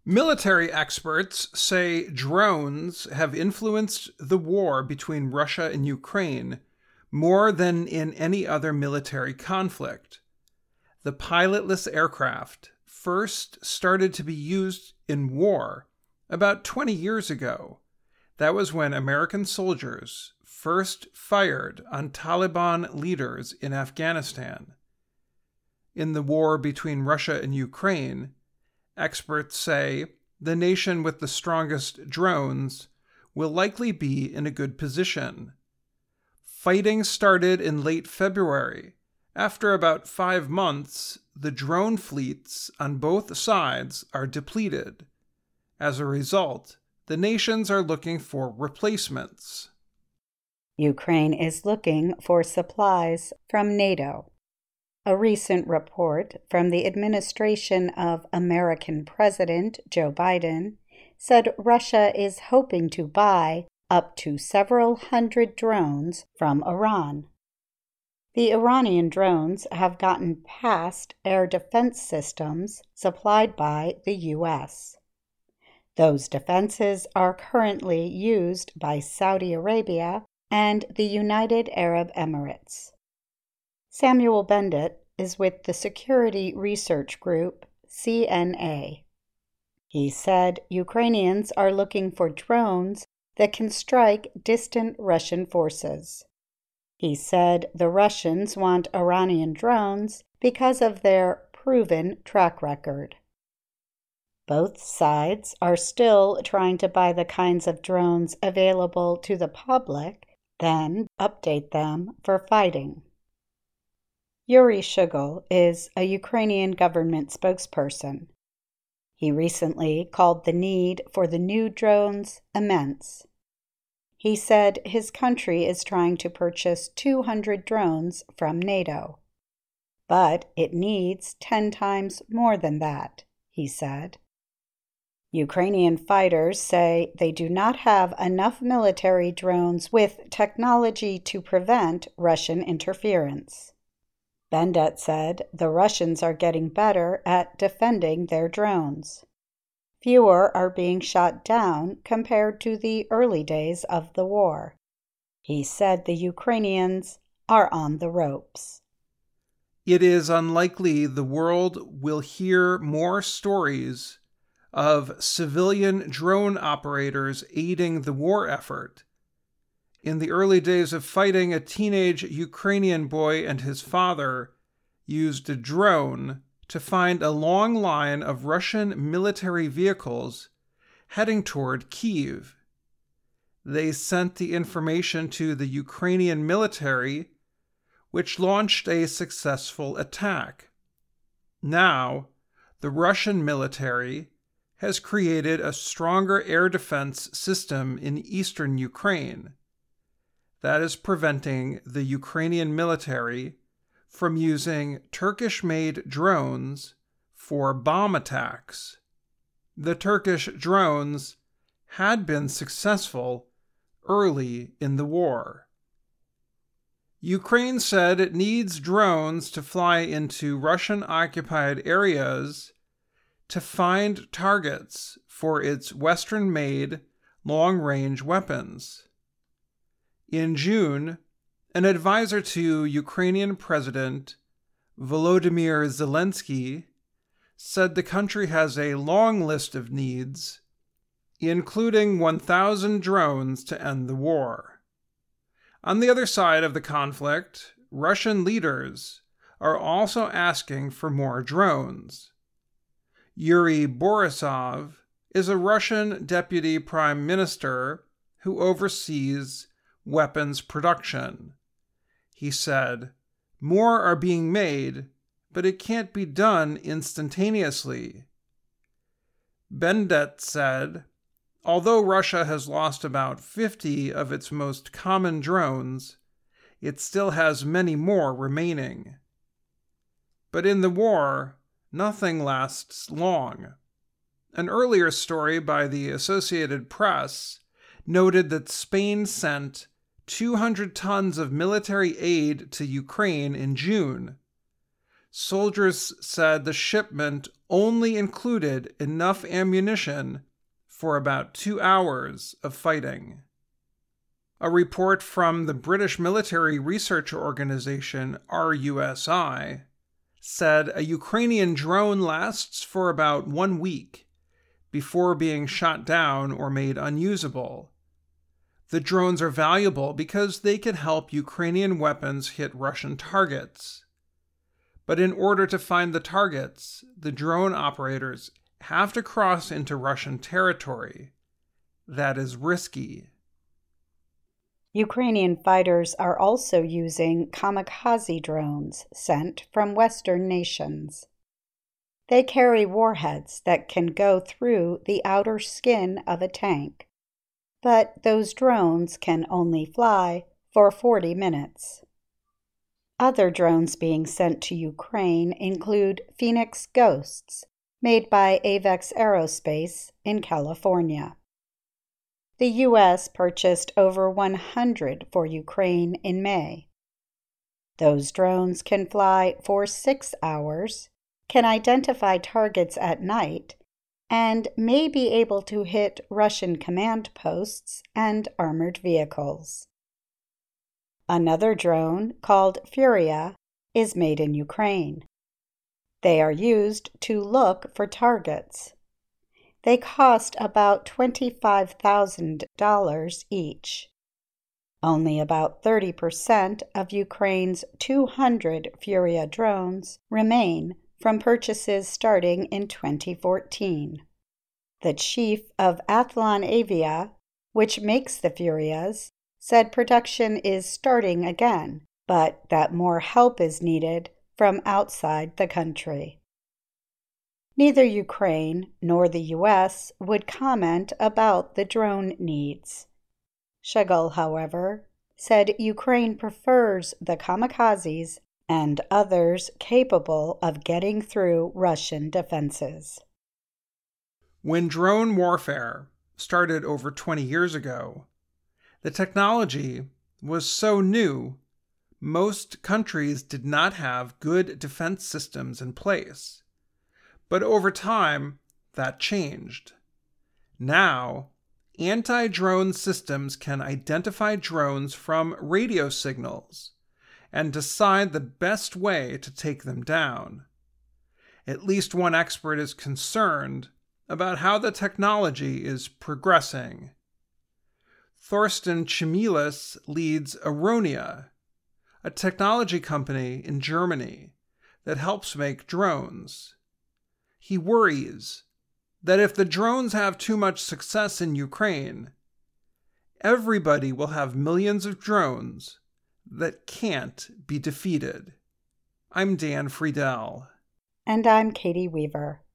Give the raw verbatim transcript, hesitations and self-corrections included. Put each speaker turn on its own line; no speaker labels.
Military experts say drones have influenced the war between Russia and Ukraine more than in any other military conflict. The pilotless aircraft first started to be used in war about twenty years ago. That was when American soldiers first fired on Taliban leaders in Afghanistan. In the war between Russia and Ukraine, experts say the nation with the strongest drones will likely be in a good position. Fighting started in late February. After about five months, the drone fleets on both sides are depleted. As a result, the nations are looking for replacements.
Ukraine is looking for supplies from NATO. A recent report from the administration of American President Joe Biden said Russia is hoping to buy up to several hundred drones from Iran. The Iranian drones have gotten past air defense systems supplied by the U S. Those defenses are currently used by Saudi Arabia and the United Arab Emirates. Samuel Bendit is with the security research group C N A. He said Ukrainians are looking for drones that can strike distant Russian forces. He said the Russians want Iranian drones because of their proven track record. Both sides are still trying to buy the kinds of drones available to the public, then update them for fighting. Yuri Shugel is a Ukrainian government spokesperson. He recently called the need for the new drones immense. He said his country is trying to purchase two hundred drones from NATO. But it needs ten times more than that, he said. Ukrainian fighters say they do not have enough military drones with technology to prevent Russian interference. Bendet said the Russians are getting better at defending their drones. Fewer are being shot down compared to the early days of the war. He said the Ukrainians are on the ropes.
It is unlikely the world will hear more stories of civilian drone operators aiding the war effort. In the early days of fighting, a teenage Ukrainian boy and his father used a drone to find a long line of Russian military vehicles heading toward Kyiv. They sent the information to the Ukrainian military, which launched a successful attack. Now, the Russian military has created a stronger air defense system in eastern Ukraine that is preventing the Ukrainian military from using Turkish-made drones for bomb attacks. The Turkish drones had been successful early in the war. Ukraine said it needs drones to fly into Russian-occupied areas to find targets for its Western-made long-range weapons. In June, an advisor to Ukrainian President Volodymyr Zelensky said the country has a long list of needs, including one thousand drones to end the war. On the other side of the conflict, Russian leaders are also asking for more drones. Yuri Borisov is a Russian deputy prime minister who oversees weapons production. He said, "More are being made, but it can't be done instantaneously." Bendet said, although Russia has lost about fifty of its most common drones, it still has many more remaining. But in the war, nothing lasts long. An earlier story by the Associated Press noted that Spain sent two hundred tons of military aid to Ukraine in June. Soldiers said the shipment only included enough ammunition for about two hours of fighting. A report from the British military research organization R U S I said a Ukrainian drone lasts for about one week before being shot down or made unusable. The drones are valuable because they can help Ukrainian weapons hit Russian targets. But in order to find the targets, the drone operators have to cross into Russian territory. That is risky.
Ukrainian fighters are also using kamikaze drones sent from Western nations. They carry warheads that can go through the outer skin of a tank, but those drones can only fly for forty minutes. Other drones being sent to Ukraine include Phoenix Ghosts, made by Avex Aerospace in California. The U S purchased over one hundred for Ukraine in May. Those drones can fly for six hours, can identify targets at night, and may be able to hit Russian command posts and armored vehicles. Another drone, called Furia, is made in Ukraine. They are used to look for targets. They cost about twenty-five thousand dollars each. Only about thirty percent of Ukraine's two hundred Furia drones remain from purchases starting in twenty fourteen. The chief of Athlon Avia, which makes the Furias, said production is starting again, but that more help is needed from outside the country. Neither Ukraine nor the U S would comment about the drone needs. Shagul, however, said Ukraine prefers the kamikazes and others capable of getting through Russian defenses.
When drone warfare started over twenty years ago, the technology was so new, most countries did not have good defense systems in place. But over time, that changed. Now, anti-drone systems can identify drones from radio signals and decide the best way to take them down. At least one expert is concerned about how the technology is progressing. Thorsten Chmielus leads Aronia, a technology company in Germany that helps make drones. He worries that if the drones have too much success in Ukraine, everybody will have millions of drones that can't be defeated. I'm Dan Friedel.
And I'm Katie Weaver.